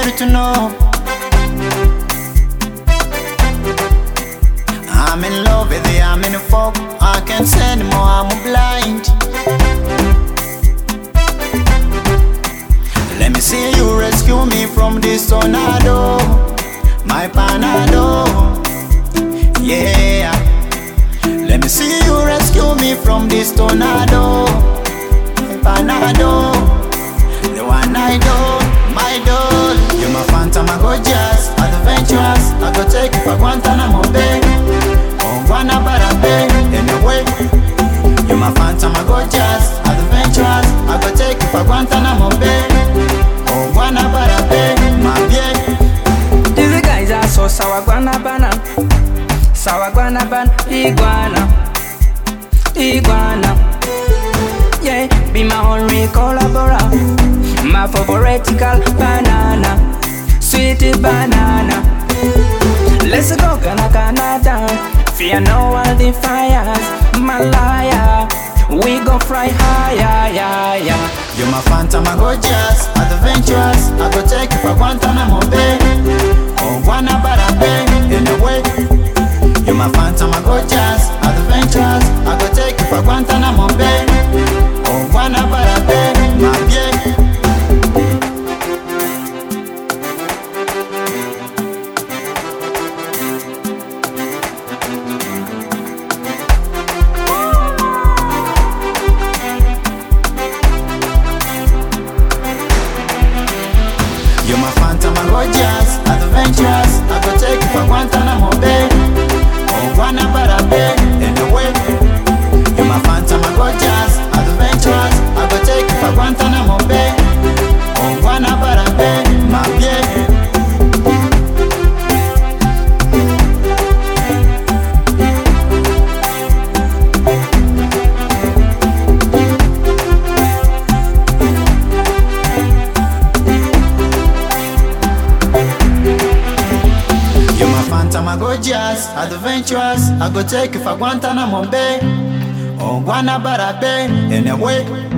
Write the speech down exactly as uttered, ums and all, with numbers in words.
you to know I'm in love with you, I'm in the fuck. I can't say anymore, I'm blind. Let me see you rescue me from this tornado, my panado. Yeah. Let me see you rescue me from this tornado, my panado. The one I do, my doll. You're my phantom, I go just adventurous. I go take you for Guantanamo Bay. Wanna bara bay anyway. You're my phantom, I go just adventurous. I go take you for Guantanamo Bay. Oh, wanna bara bay, my baby. These guys are so sour guanabana, sour guanaban, iguana, iguana. Yeah, be my only collaborator, my favoritical banana, sweetie banana. Let's go gonna Canada. Fear no all the fires, Malaya. We go fly higher, yeah, yeah. You're my phantom, I go just adventurous. I go take you for Guantanamo Bay. Oh, wanna bara bay anyway. You're my phantom, I go just adventurous. I go take you for Guantanamo Bay. Oh, wanna bara bay, my baby. You're my phantom, I go just adventurous. I go take you for Guantanamo Bay. Oh, wanna bara bay anyway. You're my phantom, I go just adventurous. I go take you for Guantanamo Bay. Oh, wanna bara bay, my baby. I go just adventurous. I go take you for Guantanamo Bay. Oh, wanna bara bay anyway.